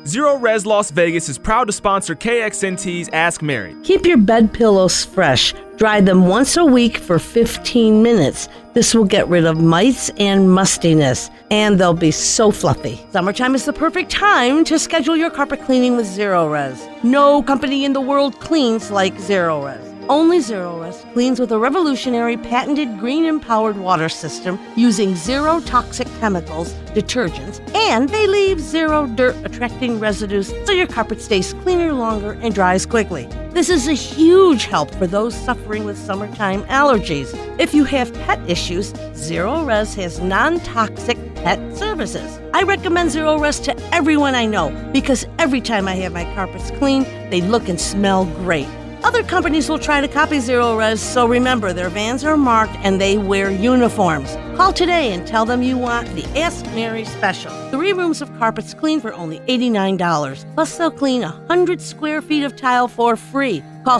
Zero Res Las Vegas is proud to sponsor KXNT's Ask Mary. Keep your bed pillows fresh. Dry them once a week for 15 minutes. This will get rid of mites and mustiness, and they'll be so fluffy. Summertime is the perfect time to schedule your carpet cleaning with Zero Res. No company in the world cleans like Zero Res. Only Zero Res cleans with a revolutionary patented green-empowered water system using zero toxic chemicals, detergents, and they leave zero dirt-attracting residues so your carpet stays cleaner longer and dries quickly. This is a huge help for those suffering with summertime allergies. If you have pet issues, Zero Res has non-toxic pet services. I recommend Zero Res to everyone I know because every time I have my carpets cleaned, they look and smell great. Other companies will try to copy Zero Res, so remember, their vans are marked and they wear uniforms. Call today and tell them you want the Ask Mary special. 3 rooms of carpets cleaned for only $89. Plus, they'll clean 100 square feet of tile for free. Call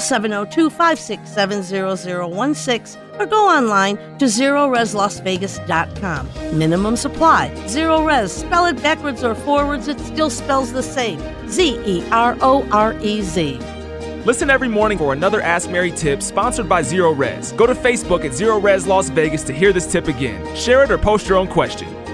702-567-0016 or go online to ZeroResLasVegas.com. Minimum supply. Zero Res. Spell it backwards or forwards, it still spells the same. ZeroRez. Listen every morning for another Ask Mary tip sponsored by Zero Res. Go to Facebook at Zero Res Las Vegas to hear this tip again. Share it or post your own question.